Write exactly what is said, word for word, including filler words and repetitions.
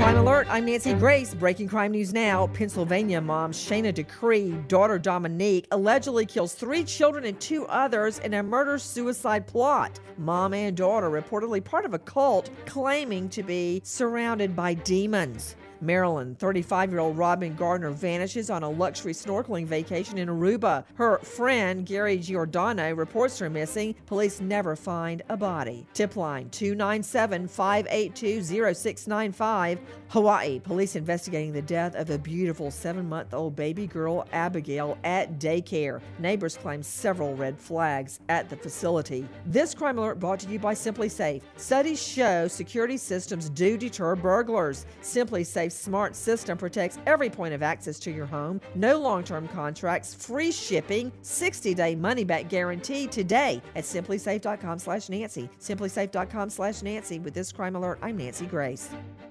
Crime Alert, I'm Nancy Grace. Breaking crime news now. Pennsylvania mom Shayna Decree, daughter Dominique, allegedly kills three children and two others in a murder-suicide plot. Mom and daughter reportedly part of a cult claiming to be surrounded by demons. Maryland, thirty-five-year-old Robin Gardner vanishes on a luxury snorkeling vacation in Aruba. Her friend, Gary Giordano, reports her missing. Police never find a body. Tip line two nine seven, five eight two, zero six nine five. Hawaii, police investigating the death of a beautiful seven-month-old baby girl, Abigail, at daycare. Neighbors claim several red flags at the facility. This Crime Alert brought to you by Simply Safe. Studies show security systems do deter burglars. Simply Safe smart system protects every point of access to your home. No long-term contracts, free shipping, sixty-day money-back guarantee today at simplysafe dot com slash Nancy. simplysafe dot com slash Nancy. With this Crime Alert, I'm Nancy Grace.